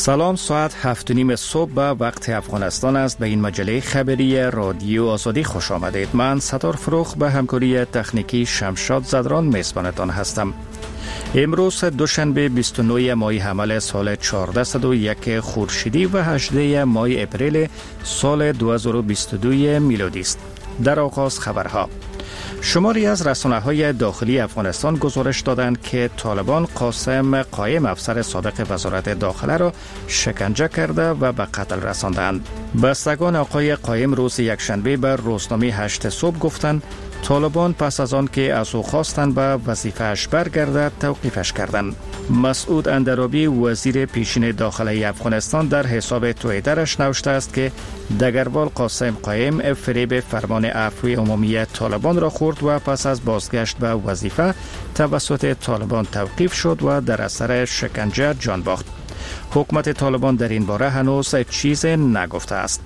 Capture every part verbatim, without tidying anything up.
سلام، ساعت هفت و نیم صبح به وقت افغانستان است. به این مجله خبری رادیو آزادی خوش آمدید. من ستار فروخ به همکاری تکنیکی شمشاد زدران میزبانتان هستم. امروز دوشنبه بیست و نه ماه حمل سال چهارصد و یک خورشیدی و هجده ماه اپریل سال دو هزار و بیست و دو میلادی است. در آغاز خبرها: شماری از رسانه‌های داخلی افغانستان گزارش دادند که طالبان قاسم قایم، افسر سابق وزارت داخله را شکنجه کرده و به قتل رساندند. بستگان آقای قایم روز یکشنبه به روزنامه هشت صبح گفتند طالبان پس از آن که از او خواستند به وظیفه‌اش برگردد توقیفش کردند. مسعود اندرابی، وزیر پیشین داخلی افغانستان، در حساب توییترش نوشته است که دگروال قاسم قایم فریب فرمان عفوی عمومی طالبان را خورد و پس از بازگشت به وظیفه توسط طالبان توقیف شد و در اثر شکنجه جان باخت. حکومت طالبان در این باره هنوز چیز نگفته است.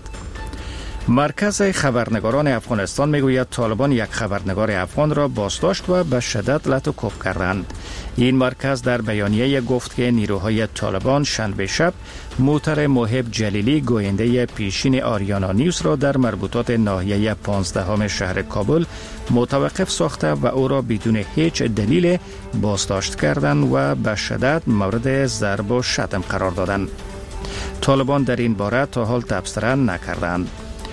مرکز خبرنگاران افغانستان میگوید طالبان یک خبرنگار افغان را بازداشت و به شدت لطو کردند. این مرکز در بیانیه گفت که نیروهای طالبان شنبه شب موتر محب جلیلی، گوینده پیشین آریانا نیوز، را در مربوطات ناحیه پانزدهم شهر کابل متوقف ساخته و او را بدون هیچ دلیل بازداشت کردند و به شدت مورد ضرب و شتم قرار دادند. طالبان در این باره تا حال تبصره نکردند.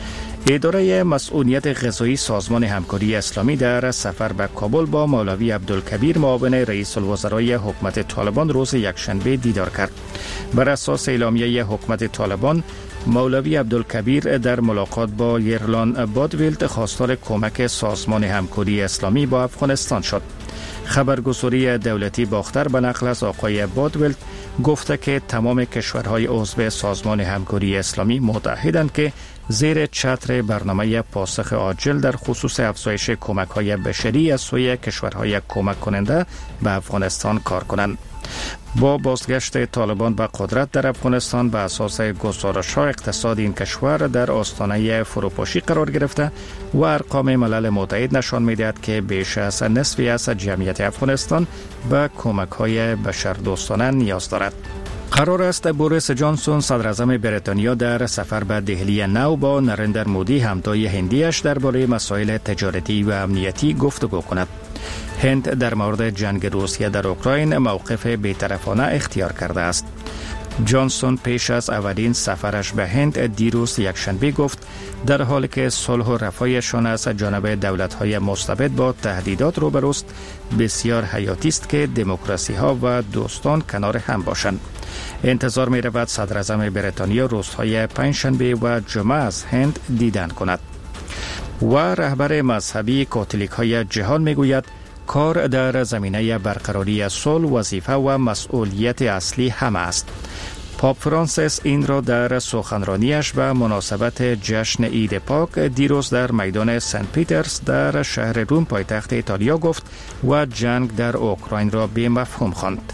اداره مسئولیت غذایی سازمان همکاری اسلامی در سفر به کابل با مولوی عبدالکبیر، معاون رئیس الوزرای حکومت طالبان، روز یکشنبه دیدار کرد. بر اساس اعلامیه حکومت طالبان، مولوی عبدالکبیر در ملاقات با یرلان بادویلت خواستار کمک سازمان همکاری اسلامی با افغانستان شد. خبرگزاری دولتی باختر به نقل از آقای بادویلت گفته که تمام کشورهای عضو سازمان همکاری اسلامی متحدند که زیر چتر برنامه پاسخ عاجل در خصوص افزایش کمک‌های بشری از سوی کشورهای کمک کننده به افغانستان کار کنند. با بازگشت طالبان به قدرت در افغانستان، به اساس گزارش‌ها اقتصاد این کشور در آستانه فروپاشی قرار گرفته و ارقام ملل متحد نشان می‌دهد که بیش از نصفی از جمعیت افغانستان به کمک‌های بشردوستانه نیاز دارد. قرار است بوریس جانسون، صدراعظم بریتانیا، در سفر به دهلی نو با نریندر مودی، همتای هندیش، درباره مسائل تجارتی و امنیتی گفتگو کند. هند در مورد جنگ روسیه در اوکراین موقف بی‌طرفانه اختیار کرده است. جانسون پیش از اولین سفرش به هند دیروز یکشنبه گفت در حالی که صلح و رفاهشان از جانب دولت‌های مستبد با تهدیدات روبروست، بسیار حیاتی است که دموکراسی ها و دوستان کنار هم باشند. انتظار می رود صدراعظم بریتانیا روزهای پنجشنبه و جمعه از هند دیدن کند. و رهبر مذهبی کاتولیک های جهان می گوید کار در زمینه برقراری صلح وظیفه و مسئولیت اصلی همه است. پاپ فرانسیس این را در سخنرانیش به مناسبت جشن عید پاک دیروز در میدان سنت پیترز در شهر روم، پایتخت ایتالیا، گفت و جنگ در اوکراین را بی مفهوم خواند.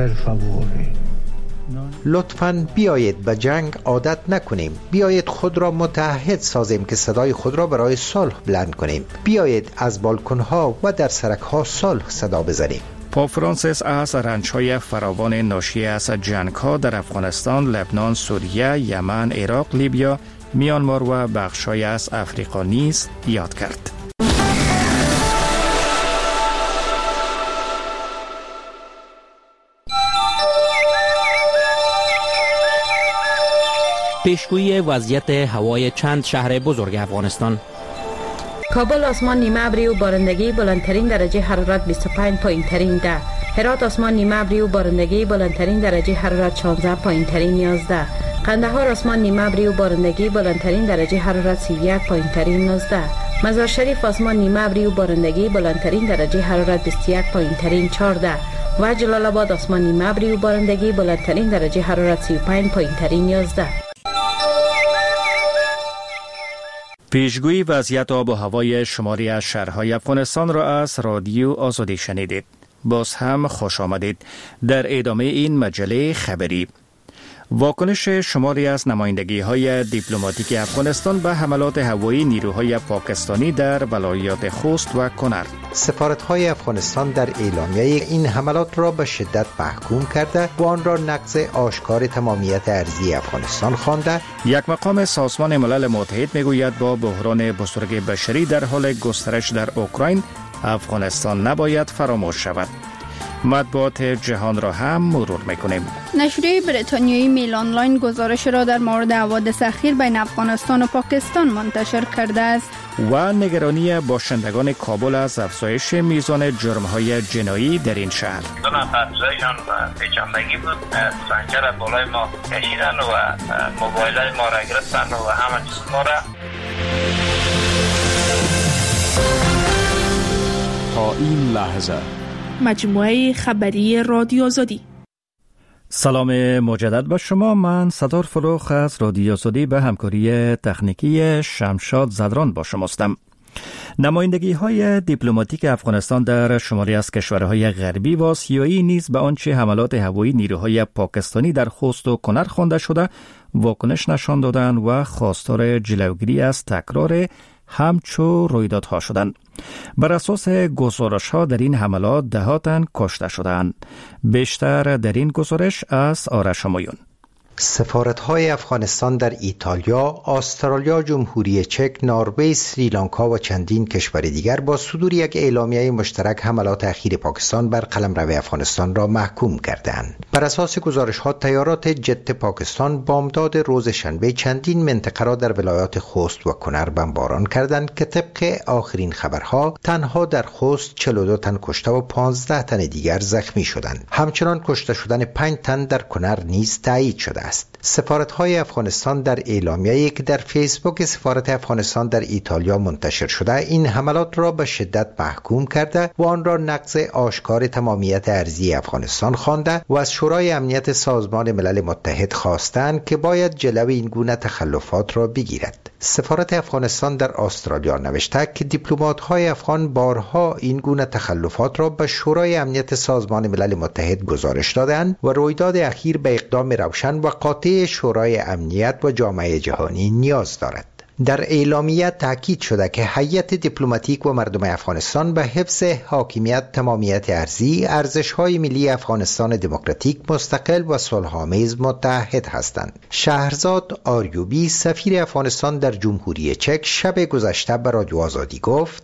لطفاً بیایید به جنگ عادت نکنیم. بیایید خود را متحد سازیم که صدای خود را برای صلح بلند کنیم. بیایید از بالکن‌ها و در سرک‌ها صلح صدا بزنیم. پاپ فرانسیس از رنج‌های فراوان ناشی از جنگ‌ها در افغانستان، لبنان، سوریه، یمن، عراق، لیبیا، میانمار و بخش‌های از افریقا نیز یاد کرد. پیشگویی وضعیت هوای چند شهر بزرگ افغانستان. کابل آسمان نیمه ابری و بارندگی، بلندترین درجه حرارت بیست و پنج، پایین ترین ده. هرات آسمان نیمه ابری و بارندگی، بلندترین درجه حرارت شانزده، پایین ترین یازده. قندهار آسمان نیمه ابری و بارندگی، بلندترین درجه حرارت سی و یک، پایین ترین نوزده. مزار شریف آسمان نیمه ابری و بارندگی، بلندترین درجه حرارت بیست و یک، پایین ترین چهارده. و جلال آباد آسمان نیمه ابری و بارندگی، بلندترین درجه حرارت سی و پنج، پایین ترین یازده. پیشگویی وضعیت آب و هوای شماری از شهرهای افغانستان را از رادیو آزادی شنیدید. باز هم خوش آمدید در ادامه این مجله خبری. واکنش شماری از نمایندگی‌های دیپلماتیک افغانستان به حملات هوایی نیروهای پاکستانی در ولایات خوست و کنر. سفارت‌های افغانستان در اعلامیه این حملات را به شدت محکوم کرده و آن را نقض آشکار تمامیت ارضی افغانستان خوانده. یک مقام سازمان ملل متحد میگوید با بحران بزرگ بشری در حال گسترش در اوکراین، افغانستان نباید فراموش شود. مطبوعات جهان را هم مرور میکنیم. نشریه بریتانیایی میل آنلاین گزارش را در مورد حوادث اخیر بین افغانستان و پاکستان منتشر کرده است. و نگرانی باشندگان کابل از افزایش میزان جرم‌های جنایی در این شهر. دو نفر جایشان پیچاندگی بود، سنجر بالای ما کشیدن و موبایلای ما را گرفتن و همه چیز ما را. تا این لحظه مجموعه خبری رادیو آزادی. سلام مجدد به شما. من صدار فروخ از رادیو آزادی به همکاری تکنیکی شمشاد زدران با شما هستم. نمایندگی های دیپلماتیک افغانستان در شماری از کشورهای غربی و آسیایی نیز به آنچه حملات هوایی نیروهای پاکستانی در خوست و کنر خوانده شده واکنش نشان دادند و خواستار جلوگیری از تکرار همچو رویدادها شدند. بر اساس گزارش‌ها در این حملات ده ها تن کشته شدند. بیشتر در این گزارش از آرش همایون. سفارت‌های افغانستان در ایتالیا، استرالیا، جمهوری چک، نروژ، سریلانکا و چندین کشور دیگر با صدور یک اعلامیه مشترک حملات اخیر پاکستان بر قلمرو افغانستان را محکوم کردند. بر اساس گزارش‌ها تیارات جت پاکستان بامداد روز شنبه چندین منطقه را در ولایات خوست و کنر بمباران کردند که طبق آخرین خبرها تنها در خوست چهل و دو تن کشته و پانزده تن دیگر زخمی شدند. همچنان کشته شدن پنج تن در کنر نیز تایید شده است. سفارت‌های افغانستان در اعلامیه‌ای که در فیسبوک سفارت افغانستان در ایتالیا منتشر شده این حملات را به شدت محکوم کرده و آن را نقض آشکار تمامیت ارضی افغانستان خوانده و از شورای امنیت سازمان ملل متحد خواستند که باید جلوی این گونه تخلفات را بگیرد. سفارت افغانستان در استرالیا نوشته که دیپلمات‌های افغان بارها این گونه تخلفات را به شورای امنیت سازمان ملل متحد گزارش دادند و رویداد اخیر به اقدام روشن و قاطع شورای امنیت و جامعه جهانی نیاز دارد. در اعلامیه تاکید شده که هیئت دیپلماتیک و مردم افغانستان به حفظ حاکمیت تمامیت ارضی، ارزش‌های ملی افغانستان دموکراتیک، مستقل و صلح‌آمیز متحد هستند. شهرزاد آریوبی سفیر افغانستان در جمهوری چک شب گذشته به رادیو آزادی گفت: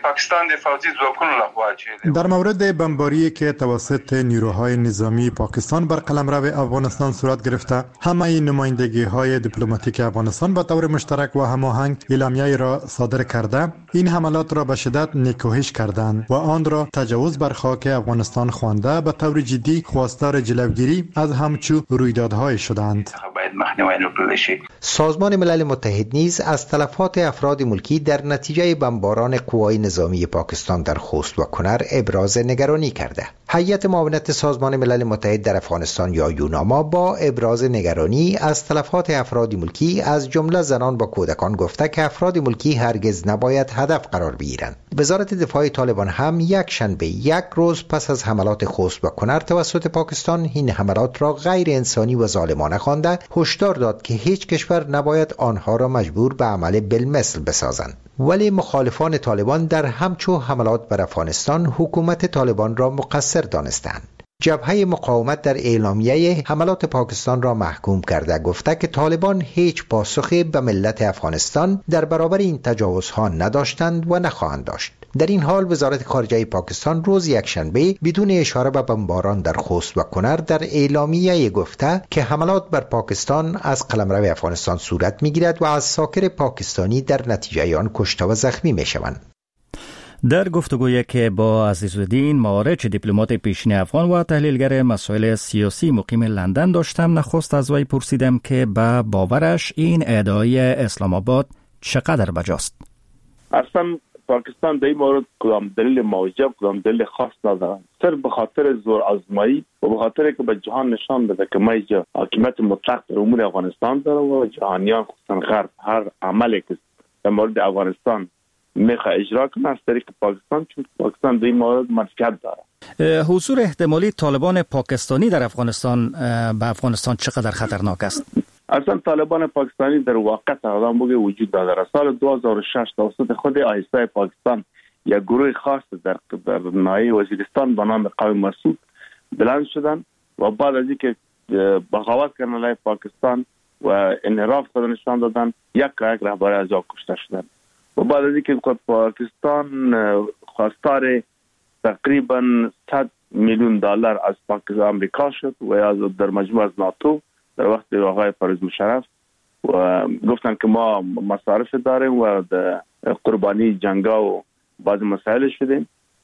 در مورد بمباری که توسط نیروهای نظامی پاکستان بر قلمرو افغانستان صورت گرفته، همه نمایندگی های دیپلماتیک افغانستان به طور مشترک و هماهنگ اعلامیه را صادر کرده این حملات را به شدت نکوهش کردند و آن را تجاوز بر خاک افغانستان خوانده به طور جدی خواستار جلوگیری از همچو رویدادهای شدند. سازمان ملل متحد نیز از تلفات افراد ملکی در نتیجه بمباران قوای نظامی پاکستان در خوست و کنر ابراز نگرانی کرده. هیئت معاونت سازمان ملل متحد در افغانستان یا یوناما با ابراز نگرانی از تلفات افراد ملکی از جمله زنان و کودکان گفته که افراد ملکی هرگز نباید هدف قرار بگیرند. وزارت دفاع طالبان هم یک شنبه یک روز پس از حملات خوست و کنر توسط پاکستان این حملات را غیر انسانی و ظالمانه خوانده هشدار داد که هیچ کشور نباید آنها را مجبور به عمل بالمثل بسازند. ولی مخالفان طالبان در همچو حملات بر افغانستان حکومت طالبان را مقصر دانستند. جبهه مقاومت در اعلامیه حملات پاکستان را محکوم کرده گفته که طالبان هیچ پاسخی به ملت افغانستان در برابر این تجاوزها نداشتند و نخواهند داشت. در این حال وزارت خارجه پاکستان روز یکشنبه بدون اشاره به بمباران در خوست و کنر در اعلامیه گفته که حملات بر پاکستان از قلمرو افغانستان صورت می‌گیرد و از ساکر پاکستانی در نتیجه آن کشته و زخمی می‌شوند. در گفتگویی که با عزیزالدین معارج دیپلمات پیشین افغان و تحلیلگر مسائل سیاسی مقیم لندن داشتم، نخست از وی پرسیدم که به باورش این ادعای اسلام آباد چقدر بجاست. اصلا پاکستان در این مورد کدام دلیل موجب کدام دلیل خاص ندارد، صرف به خاطر زور آزمایی و به خاطر که به جهان نشان بده که ما اینجا حاکمیت مطلق در امور افغانستان داره و جهانیان خصوصا غرب هر عملی که در مورد افغانستان میخواد اجرا کنه از طریق پاکستان، چون پاکستان در این مورد منفعت داره. حضور احتمالی طالبان پاکستانی در افغانستان به افغانستان چقدر خطرناک است؟ اصلا طالبان پاکستانی در واقع تقدام بگه وجود داره. سال دو هزار و شش توسط خود آیسای پاکستان یک گروه خاص در در ناحیه وزیرستان به نام قوم مسعود بلند شدن و بعد از اینکه بغاوت کردن علیه پاکستان و انحراف خود نشان دادن، یک یک رهبر از آن کشته شدن و بعد از اینکه پاکستان خواستار تقریبا صد میلیون دلار از پاکستان آمریکا شد و از در مجموعه از ناتو در وقت آقای پرویز مشرف و گفتن که ما مصارف داریم و قربانی جنگا و بعض مسائل شدیم،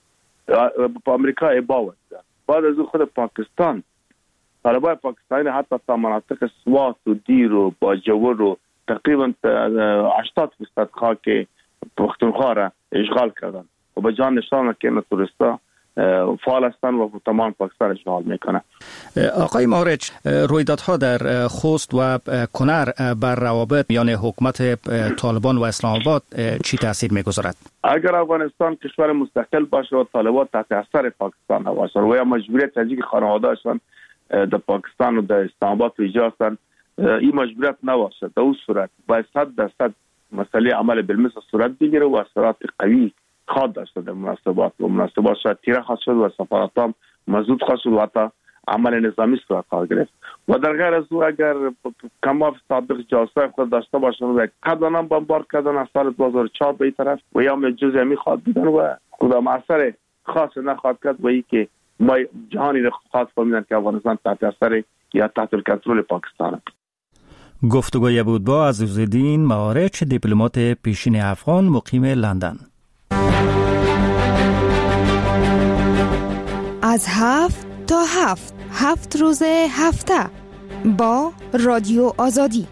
با آمریکا اباوت داد. بعد از خود پاکستان طالبان پاکستانی حتی تا مناطق سوات و دیر و باجور و تقریبا هشتاد درصد خاک پختونخوا را اشغال کردن و به جان نشان که این توریستا فعال هستند و تمام پاکستان اشغال میکنه. آقای مارچ، رویدادها در خوست و کنر بر روابط میان حکومت طالبان و اسلام آباد چی تاثیر میگذارد؟ اگر افغانستان کشور مستقل باشه و طالبان تحت اثر پاکستان باشه و یا مجبوریت از اینکه خانواده‌شان در پاکستان و در اسلام آباد ایجاد هستند، این مجبوریت نباشه، در اون صورت باید صد درصد مسئله عمل بالمثل صورت بگیره و اثرات قوی خواهد داشته در مناسبات و مناسبات شاید تیره خواهد شد و سفارت هم مزود خواهد شد و حتی عمل نظامی صورت خواهد گرفت. و در غیر از او اگر کماف سابق جاسوس خود داشته باشند و قبلا هم بمبارد کردن از سال دو هزار و چهار به این طرف و یا هم جزئی همی خواهد بودن و کدام اثر خاص نخواهد کرد و ای که ما جهانی را خواهد فهمیدن که افغانستان تحت اثر یا تحت کنترل پاکستان است. گفتگوی بود با عزیزالدین مارچ، دیپلمات پیشین افغان مقیم لندن. از هفت تا هفت هفت روز هفته با رادیو آزادی.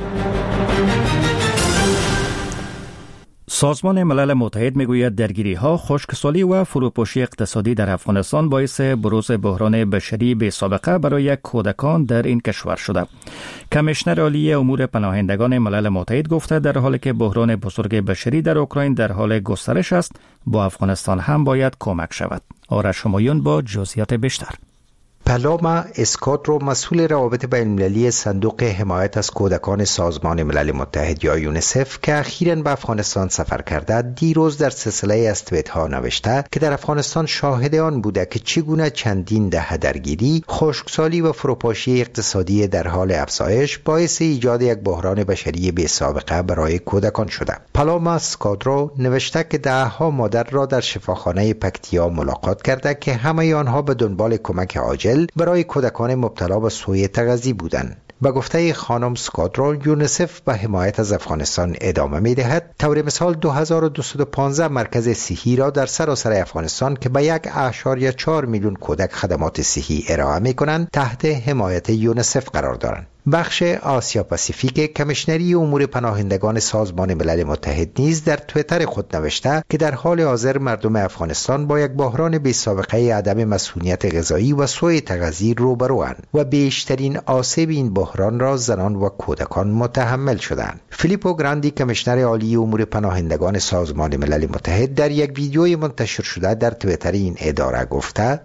سازمان ملل متحد میگوید درگیری‌ها، خشکسالی و فروپاشی اقتصادی در افغانستان باعث بروز بحران بشری بی سابقه برای کودکان در این کشور شده. کمیشنر عالی امور پناهندگان ملل متحد گفته در حالی که بحران بزرگ بشری در اوکراین در حال گسترش است، با افغانستان هم باید کمک شود. آرش همایون با جزئیات بیشتر. پالاما اسکادرو، مسئول روابط بین المللی صندوق حمایت از کودکان سازمان ملل متحد یا یونیسف که اخیراً به افغانستان سفر کرده، دیروز در سلسله از توییت‌ها نوشته که در افغانستان شاهد آن بوده که چگونه چندین دهه درگیری، خشکسالی و فروپاشی اقتصادی در حال افزایش باعث ایجاد یک بحران بشری بی سابقه برای کودکان شده. پالاما اسکادرو نوشته که ده‌ها مادر را در شفاخانه پکتیا ملاقات کرده که همه آنها به دنبال کمک عاجل برای کودکان مبتلا به سوء تغذیه بودند. با گفته خانم اسکادرو، یونیسف به حمایت از افغانستان ادامه می دهد. طور مثال دو هزار و دویست و پانزده مرکز صحی را در سراسر افغانستان که به یک اشاریه چهار میلیون کودک خدمات صحی ارائه می کنند تحت حمایت یونیسف قرار دارند. بخش آسیا پاسیفیک کمیشنری امور پناهندگان سازمان ملل متحد نیز در توییتر خود نوشته که در حال حاضر مردم افغانستان با یک بحران بی سابقه عدم مسئولیت غذایی و سوء تغذیه روبروند و بیشترین آسیب این بحران را زنان و کودکان متحمل شدند. فیلیپو گراندی، کمیشنر عالی امور پناهندگان سازمان ملل متحد، در یک ویدیوی منتشر شده در توییتر این اداره گفته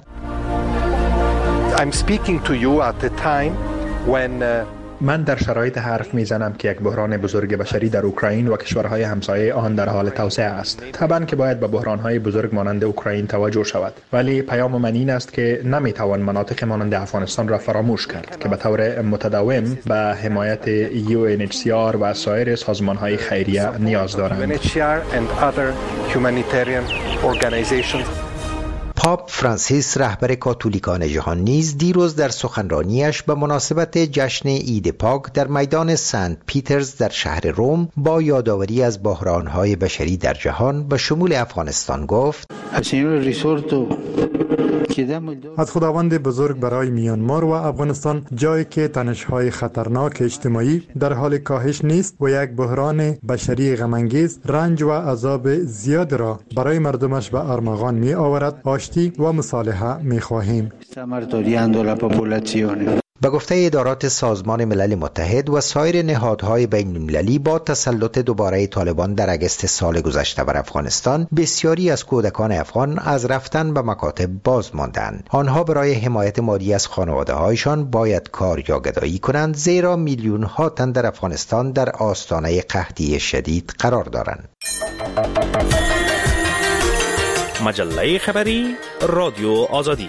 I'm speaking to you at the time when uh... من در شرایط حرف میزنم که یک بحران بزرگ بشری در اوکراین و کشورهای همسایه آن در حال توسعه است. طبعا که باید به بحرانهای بزرگ مانند اوکراین توجه شود، ولی پیام من این است که نمیتوان مناطق مانند افغانستان را فراموش کرد که به طور متداوم به حمایت یو ان اچ سی آر و سایر سازمانهای خیریه نیاز دارند. پاپ فرانسیس، رهبر کاتولیکان جهان، نیز دیروز در سخنرانیش به مناسبت جشن عید پاک در میدان سنت پیترز در شهر روم با یادآوری از بحران‌های بشری در جهان به شمول افغانستان گفت: از خداوند بزرگ برای میانمار و افغانستان، جایی که تنش‌های خطرناک اجتماعی در حال کاهش نیست و یک بحران بشری غم‌انگیز رنج و عذاب زیاد را برای مردمش به ارمغان می آورد، آشتی و مصالحه می خواهیم. به گفته ادارات سازمان ملل متحد و سایر نهادهای بین المللی، با تسلط دوباره طالبان در اگست سال گذشته بر افغانستان، بسیاری از کودکان افغان از رفتن به مکاتب باز ماندند. آنها برای حمایت مالی از خانواده‌هایشان باید کار یا گدایی کنند، زیرا میلیون ها تن در افغانستان در آستانه قحطی شدید قرار دارند. مجله خبری رادیو آزادی.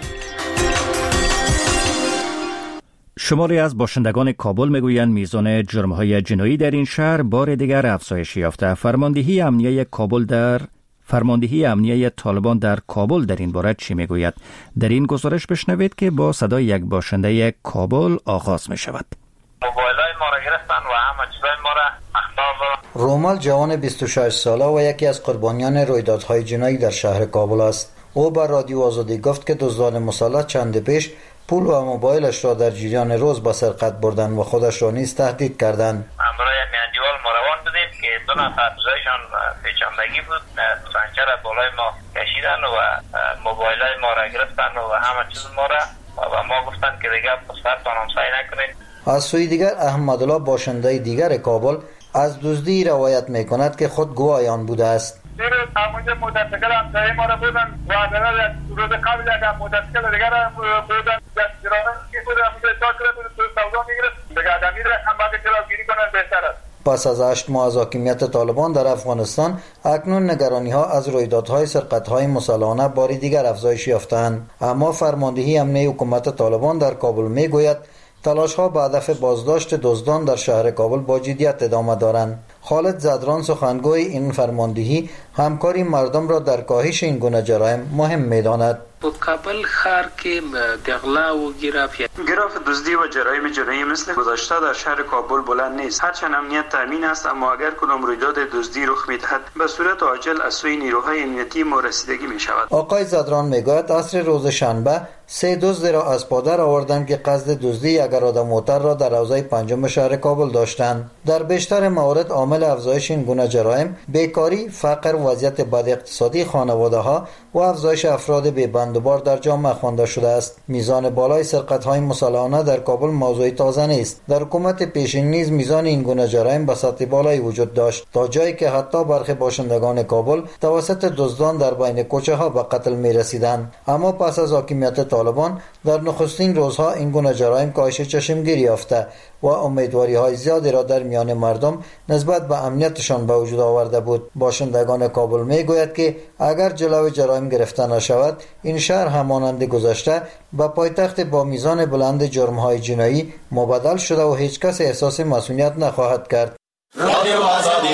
شماری از باشندگان کابل میگویند میزان جرم‌های جنایی در این شهر بار دیگر افزایش یافته. فرماندهی امنیه کابل در فرماندهی امنیه طالبان در کابل در این باره چی میگوید؟ در این گزارش بشنوید که با صدای یک باشنده کابل آغاز می شود. موبایل‌های ما را گرفتن و همه چیزای ما را اخطار. رومال جوان بیست و شش ساله و یکی از قربانیان رویدادهای جنایی در شهر کابل است. او به رادیو آزادی گفت که دزدان مسلح چند پیش پول و موبایلش را در جریان روز به سرقت بردن و خودش را نیز تهدید کردند. امروز میاندیوال ما روان بودیم که دو نفر دوزایشان پیچاندگی بود، سنچر بالای ما کشیدن و موبایلای ما را گرفتن و همه چیز ما را و ما گفتن که دیگه پسرتان همسایه نکنین. از سوی دیگر احمدالله باشنده دیگر کابل از دزدی روایت میکند که خود گواه آن بوده است. دیروز همونجا متسکل همسایه ما را بودن و در روز قبل یک متسکل دیگر بودن جرانه که بود همونجا اتاق کرده بود تو سودا میگرست دیگه آدمی را هم باید جلوگیری کنن بهتر است. پس از هشت ماه از حاکمیت طالبان در افغانستان، اکنون نگرانی ها از رویدادهای سرقت‌های مسلحانه باری دیگر افزایش یافتند. اما فرماندهی امنیه حکومت طالبان در کابل میگوید تلاش ها به هدف بازداشت دزدان در شهر کابل با جدیت ادامه دارند. خالد زدران سخنگوی این فرماندهی همکاری مردم را در کاهش این گونه جرایم مهم می‌داند. په کابل ښار کې د غلا و ګراف ګراف دزدی و جرایم جنایی مثل گذشته در شهر کابل بلند نیست. هرچند امنیت تامین است، اما اگر کدام رویداد دزدی رخ می‌دهد به صورت عاجل از سوی نیروهای امنیتی ما رسیدگی می‌شود. آقای زدران میگوید عصر روز شنبه سه دزد را از پادر آوردند که قصد دزدی یک اراده موتر را در حوزه پنجم شهر کابل داشتند. در بیشتر موارد عامل افزایش این گونه جرایم بیکاری، فقر، وضعیت بد اقتصادی خانواده‌ها و افزایش افراد بی بندوبار در جامعه خوانده شده است. میزان بالای سرقت‌های مسلحانه در کابل موضوع تازه نیست. در حکومت پیشین نیز میزان این گونه جرایم به سطح بالایی وجود داشت، تا جایی که حتی برخی باشندگان کابل توسط دزدان در بین کوچه ها به قتل می رسیدند. اما پس از حاکمیت طالبان در نخستین روزها این گونه جرایم کاهش چشمگیری یافته و امیدواری های زیادی را در میان مردم نسبت به امنیتشان به وجود آورده بود. باشندگان کابل می گوید که اگر جلوی جرایم گرفته نشود، این شهر همانند گذشته به پایتخت با میزان بلند جرم های جنایی مبدل شده و هیچ کس احساس مسئولیت نخواهد کرد. رادیو آزادی.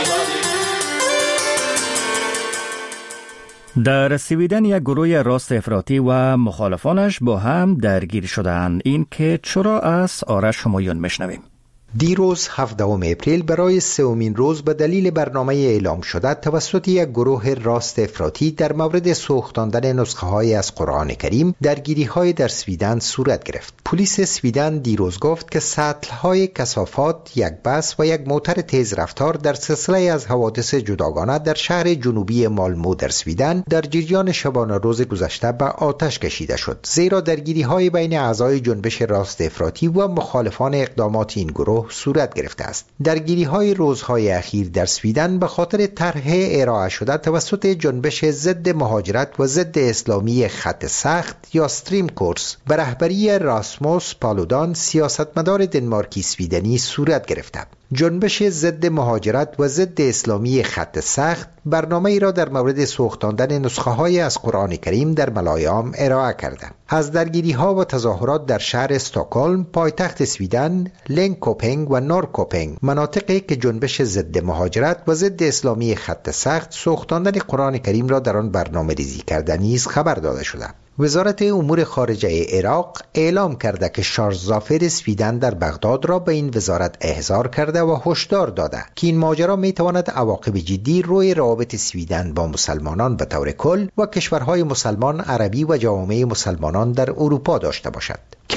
در سویدن یک گروه راست افراطی و مخالفانش با هم درگیر شدند. این که چرا از آرش همایون میشنویم. دیروز هفدهم اپریل برای سومین روز به دلیل برنامه اعلام شده توسط یک گروه راست افراطی در مورد سوختاندن نسخه های از قرآن کریم درگیری های در سویدن صورت گرفت. پلیس سویدن دیروز گفت که سطل های کثافات، یک بس و یک موتر تیز رفتار در سلسله از حوادث جداگانه در شهر جنوبی مالمو در سویدن در جریان شبانه روز گذشته به آتش کشیده شد، زیرا درگیری های بین اعضای جنبش راست افراطی و مخالفان اقدامات این گروه صورت گرفته است. درگیری های روزهای اخیر در سویدن به خاطر طرح ارائه شده توسط جنبش ضد مهاجرت و ضد اسلامی خط سخت یا استریم کورس به رهبری راسموس پالودان، سیاستمدار دنمارکی سویدنی صورت گرفته. جنبش ضد مهاجرت و ضد اسلامی خط سخت برنامه ای را در مورد سوختاندن نسخه های از قرآن کریم در ملایام ارائه کرده. از درگیری ها و تظاهرات در شهر استکهلم، پایتخت سویدن، لینکوپنگ و نورکوپنگ، مناطقی که جنبش ضد مهاجرت و ضد اسلامی خط سخت سوختاندن قرآن کریم را در آن برنامه ریزی کرده نیز خبر داده شده. وزارت امور خارجه عراق اعلام کرده که شارژ زافر سویدن در بغداد را به این وزارت احضار کرده و هشدار داده که این ماجرا می تواند عواقب جدی روی روابط سویدن با مسلمانان به طور کل و کشورهای مسلمان، عربی و جوامع مسلمانان در اروپا داشته باشد.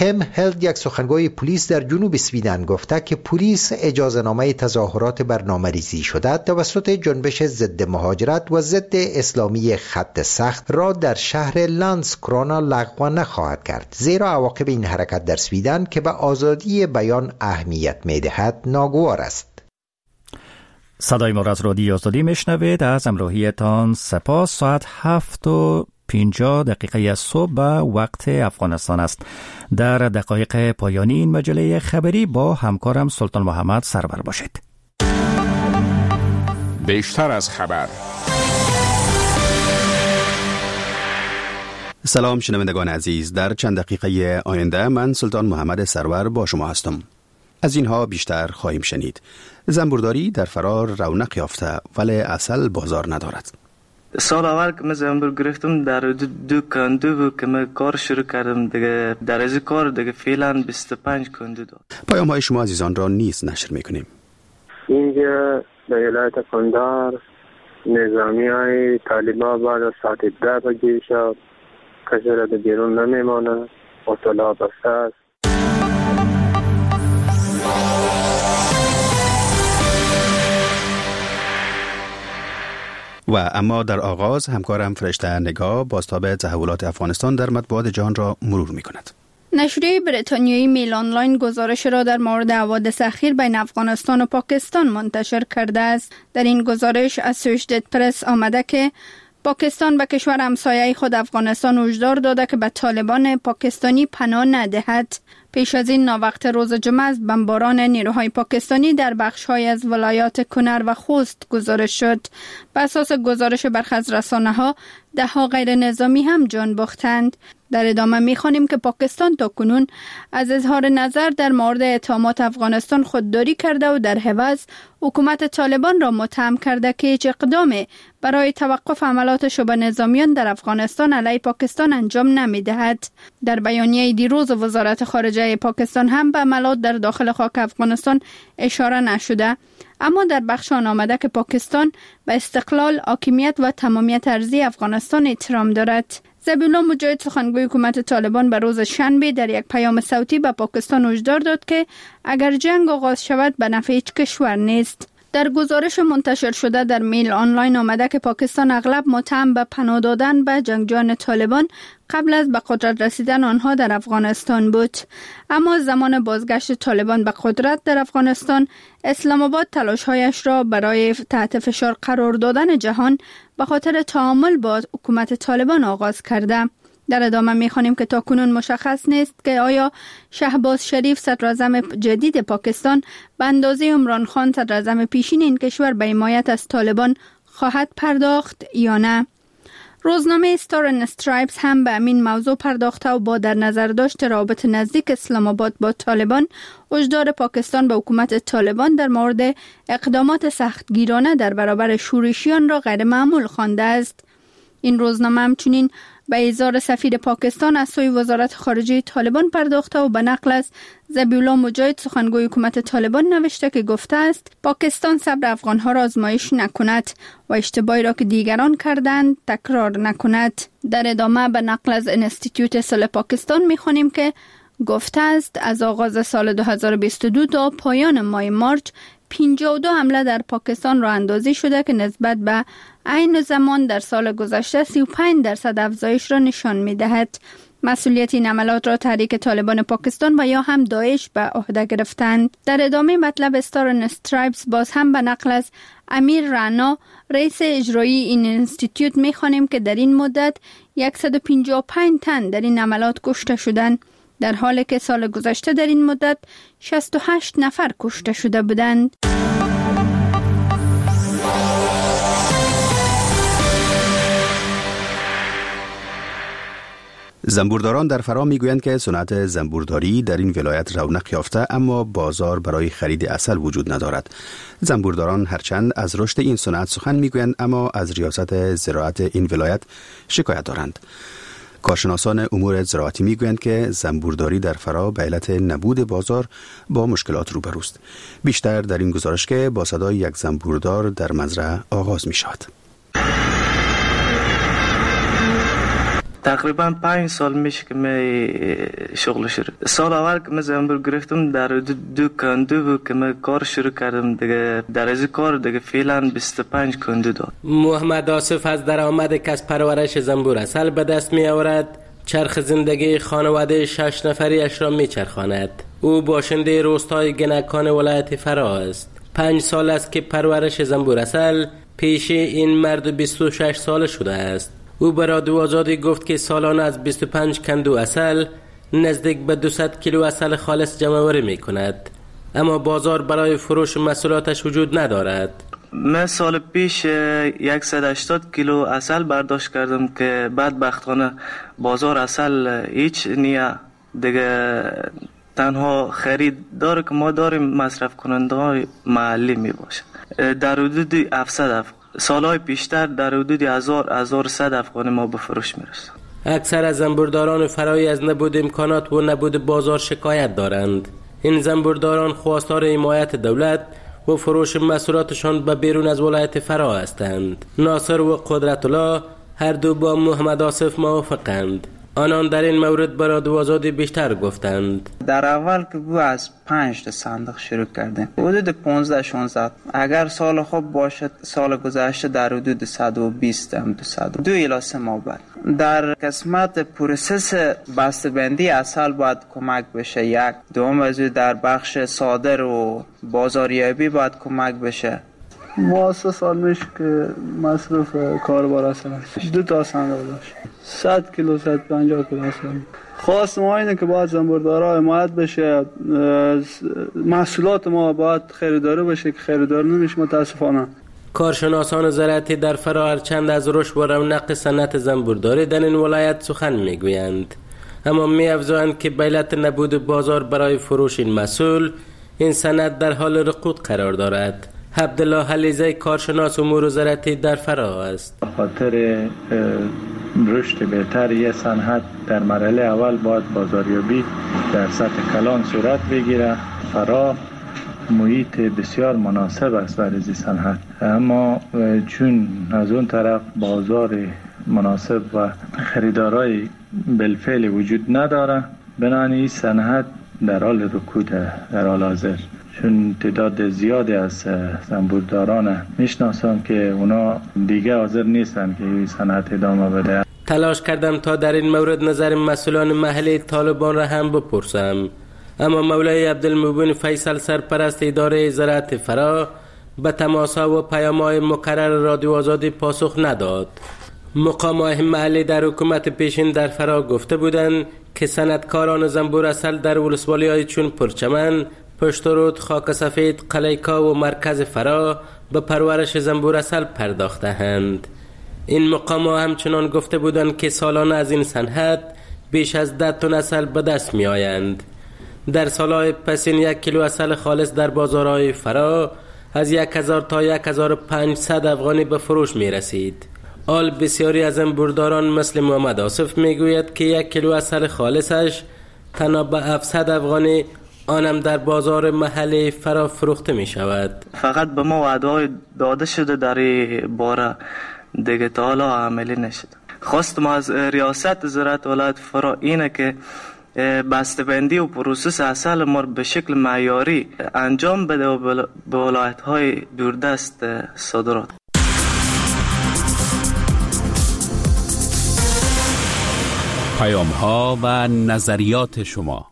کم هلد، یک سخنگوی پلیس در جنوب سویدن، گفته که پلیس اجازهنامه تظاهرات برنامه‌ریزی شده توسط جنبش ضد مهاجرت و ضد اسلامی خط سخت را در شهر لندسکرونا لغو نخواهد کرد، زیرا عواقب این حرکت در سویدن که به آزادی بیان اهمیت می‌دهد ناگوار است. صدای ما را از رادیو آزادی میشنوید. از همراهیتان سپاس. ساعت هفت و پنجاه دقیقه صبح وقت افغانستان است. در دقایق پایانی این مجله خبری با همکارم سلطان محمد سرور باشید. بیشتر از خبر. سلام شنوندگان عزیز، در چند دقیقه آینده من سلطان محمد سرور با شما هستم. از اینها بیشتر خواهیم شنید. زنبورداری در فرار رونق یافته ولی اصل بازار ندارد. سال اول که من زنبور گرفتم در دو, دو کندو بود که من کار شروع کردم دیگه. در از کار دیگه فعلا بیست و پنج کندو داد. پیام های شما عزیزان را نیز نشر میکنیم. اینجا در ولایت کندهار نظامی های طالبان بعد از ساعت ده بجه شب کسی را در بیرون نمیمانه، اطلاع بسته است. و اما در آغاز همکارم فرشته نگاه بازتاب تحولات افغانستان در مطبوعات جهان را مرور می کند. نشریه بریتانیایی میل آنلاین گزارش را در مورد حوادث اخیر بین افغانستان و پاکستان منتشر کرده است. در این گزارش اسوشییتد پرس آمده که پاکستان به کشور همسایه خود افغانستان هشدار داده که به طالبان پاکستانی پناه ندهد. پیش از این ناوقت روز جمعه از بمباران نیروهای پاکستانی در بخش‌های از ولایات کنر و خوست گزارش شد. بر اساس گزارش برخی از رسانه‌ها ده‌ها غیر نظامی هم جان باختند. در ادامه می‌خوانیم که پاکستان تاکنون از اظهار نظر در مورد اتهامات افغانستان خودداری کرده و در عوض حکومت طالبان را متهم کرده که هیچ اقدامی برای توقف عملات شبه نظامیان در افغانستان علیه پاکستان انجام نمی‌دهد. در بیانیه دیروز وزارت خارجه پاکستان هم به عملات در داخل خاک افغانستان اشاره نشده، اما در بخش آن آمده که پاکستان به استقلال، حاکمیت و تمامیت ارضی افغانستان احترام دارد. ذبیح الله مجاهد سخنگوی حکومت طالبان به روز شنبه در یک پیام صوتی به پاکستان هشدار داد که اگر جنگ آغاز شود به نفع هیچ کشور نیست. در گزارش منتشر شده در میل آنلاین آمده که پاکستان اغلب متهم به پناه دادن به جنگجویان طالبان قبل از به قدرت رسیدن آنها در افغانستان بود. اما زمان بازگشت طالبان به قدرت در افغانستان، اسلام آباد تلاش‌هایش را برای تحت فشار قرار دادن جهان به خاطر تعامل با حکومت طالبان آغاز کرده. در ادامه می‌خوانیم که تاکنون مشخص نیست که آیا شهباز شریف صدراعظم جدید پاکستان به اندازه عمران خان صدراعظم پیشین این کشور به حمایت از طالبان خواهد پرداخت یا نه. روزنامه استار اند استرایپس هم به همین موضوع پرداخته و با در نظر داشت رابط نزدیک اسلام آباد با طالبان، هشدار پاکستان به حکومت طالبان در مورد اقدامات سختگیرانه در برابر شورشیان را غیر معمول خوانده است. این روزنامه همچنین به اظهار سفیر پاکستان از سوی وزارت خارجه طالبان پرداخته و به نقل از ذبیح الله مجاهد سخنگوی حکومت طالبان نوشته که گفته است پاکستان صبر افغانها را آزمایش نکند و اشتباهی را که دیگران کردند تکرار نکند. در ادامه به نقل از انستیتوت صلح پاکستان می‌خوانیم که گفته است از آغاز سال دو هزار و بیست و دو تا پایان ماه مارچ پنجاه و دو حمله در پاکستان را اندازی شده که نسبت به عین زمان در سال گذشته سی و پنج درصد افزایش را نشان می‌دهد. مسئولیت این عملات را تحریک طالبان پاکستان و یا هم داعش به عهده گرفتند. در ادامه مطلب استار اند استرایپس باز هم به نقل از امیر رانا رئیس اجرایی این انستیتوت می‌خوانیم که در این مدت صد و پنجاه و پنج تن در این عملات کشته شدند، در حالی که سال گذشته در این مدت شصت و هشت نفر کشته شده بودند. زنبورداران در فرا میگویند که صنعت زنبورداری در این ولایت رونق یافته اما بازار برای خرید عسل وجود ندارد. زنبورداران هرچند از رشد این صنعت سخن میگویند اما از ریاست زراعت این ولایت شکایت دارند. کارشناسان امور زراعتی میگویند که زنبورداری در فرا به علت نبود بازار با مشکلات روبروست. بیشتر در این گزارش که با صدای یک زنبوردار در مزرعه آغاز می شود. تقریبا پنج سال میشه که من شغل شروع. سال اول که من زنبور گرفتم در دو دو کندو بود که من کار شروع کردم دیگه. در از کار دیگه فعلا بیست و پنج کندو داد. محمد آصف از درآمد کسب پرورش زنبور اصل به دست می آورد. چرخ زندگی خانواده شش نفری اش را می چرخاند. او باشنده روستای گنکان ولایت فرا است. پنج سال است که پرورش زنبور اصل پیش این مرد بیست و شش ساله شده است. او به رادیو آزادی گفت که سالانه از بیست و پنج کندو اصل نزدیک به دویست کیلو اصل خالص جمع‌آوری می کند، اما بازار برای فروش محصولاتش وجود ندارد. من سال پیش صد و هشتاد کیلو اصل برداشت کردم که بدبختانه بازار اصل هیچ نیه دیگه. تنها خریدار که ما داریم مصرف کننده های محلی می باشه. در حدود هفتصد افغان. سالهای پیشتر در حدود هزار هزار و صد افغان ما به فروش میرسه. اکثر از زنبورداران فرایی از نبود امکانات و نبود بازار شکایت دارند. این زنبورداران خواستار حمایت دولت و فروش محصولاتشان به بیرون از ولایت فرا هستند. ناصر و قدرت الله هر دو با محمد آصف موافقند. آنان در این مورد به رادیو آزادی بیشتر گفتند. در اول که بود از پنج تا صندوق شروع کردیم، حدود پانزده شانزده. اگر سال خوب باشد سال گذشته در حدود صد و بیست هم دو صد دو الی سه ماه بعد. در قسمت پروسس بسته‌بندی اصل باید کمک بشه. یک دوم از در بخش صادر و بازاریابی باید کمک بشه. ما سه سال میشه که مصرف کاربار اصل هست. دو تا صندوق داشت. صد کیلو صد و پنجاه کیلو اصل. خواست ما اینه که باید زنبوردارا حمایت بشه. محصولات ما باید خریداری بشه که خریدار نمیشه متاسفانه. کارشناسان زراعتی در فرا هرچند از رشد و رونق صنعت زنبورداری در این ولایت سخن میگویند، اما می‌افزایند که به علت نبود بازار برای فروش این محصول، این صنعت در حال رکود قرار دارد. عبدالله حلیزه کارشناس امور زراعتی در فرا است. به خاطر رشد بهتر یک صنعت در مرحله اول باید بازاریابی در سطح کلان صورت بگیره. فرا محیط بسیار مناسب است برای این صنعت، اما چون از اون طرف بازار مناسب و خریدارای بالفعل وجود نداره، بنابراین این صنعت در حال رکود در حال حاضر. چون تعداد زیادی از زنبورداران میشناسم که اونا دیگه حاضر نیستن که این صنعت ادامه بده. تلاش کردم تا در این مورد نظر مسئولان محلی طالبان را هم بپرسم، اما مولای عبدالمبین فیصل سرپرست اداره زراعت فرا به تماس‌ها و پیام‌های مکرر رادیو آزادی پاسخ نداد. مقامات محلی در حکومت پیشین در فرا گفته بودند که صنعتکاران زنبور اصل در ولسوالی‌های چون پرچمن، پشترود، خاک سفید، قلیکا و مرکز فرا به پرورش زنبور اصل پرداخته‌اند. این مقامات همچنان گفته بودند که سالانه از این صنعت بیش از ده تن اصل به دست می آیند. در سالهای پسین یک کیلو اصل خالص در بازارهای فرا از یک هزار تا یک هزار و پانصد افغانی به فروش می رسید. آل بسیاری از زنبورداران مثل محمد آصف می گوید که یک کیلو اصل خالصش تنها به هفتصد افغانی، آنم در بازار محلی فرا فروخته می شود. فقط به ما وعده داده شده در این باره، دیگه تا حالا عملی نشده. خواستم از ریاست زراعت ولایت فرا اینه که بسته‌بندی و پروسس اصل ما به شکل معیاری انجام بده و به ولایت‌های دوردست صادرات. پیام‌ها و نظریات شما.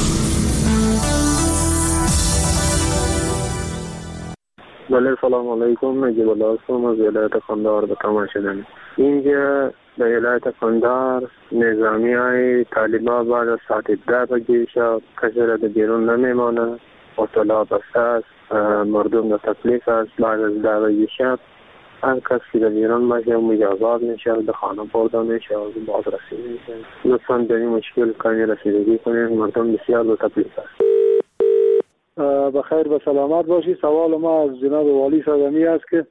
بله، سلام علیکم. نجیب الله هستم از ولایت قندهار به تمام شدن. اینجا در ولایت قندهار نظامی های طالبان بعد از ساعت ده بجه شب کسی را در بیرون نمیمانه. اطلاع بسته است، مردم در تکلیف است. بعد از ده بجه شب هر کس که در بیرون باشه مجازات میشه، به خانه برده میشه، بازرسی میشه. لطفا در این مشکل کمی رسیدگی کنید، مردم بسیار در تکلیف است. بخیر و سلامت باشی. سوال ما از جناب والی صدمی است که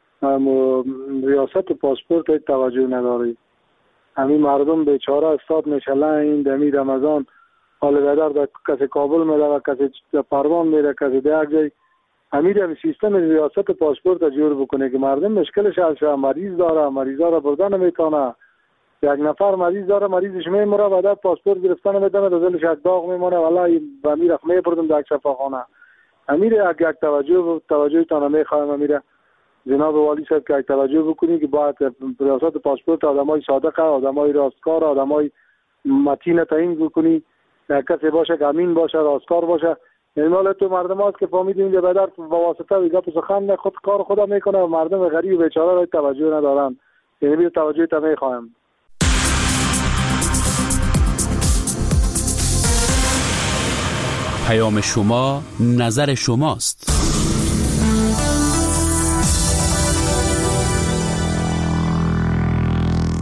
ریاست پاسپورت های توجه نداری. همین مردم بیچاره استاد میشله این دمی رمضان حال بدر در کسی کابل میره و کسی پروان میره، کسی در یک جای. همین هم سیستم ریاست پاسپورت جور بکنه که مردم مشکلش از مریض داره، مریضا را بردن نمیتونه. یک نفر مریض داره، مریضش میموره و بعد پاسپورت گرفتن میدن در دلش یک داغ میمونه، والله و میره میبردم در یک شفاخانه. امیر یک یک توجه توجه تان میخوایم امیر جناب والی صاحب که یک توجه بکنی که باید ریاست پاسپورت آدمای صادق، آدمای راستکار، آدمای متین تعیین بکنی، کسی باشه که امین باشه، راستکار باشه. یعنی مال تو مردم هست که فهمیدیم اینجا بدر با واسطه ویگا سخن خود کار خدا میکنه و مردم غریب و بیچاره را توجه ندارن. یعنی بیر توجه تا میخوایم. پیام شما نظر شماست.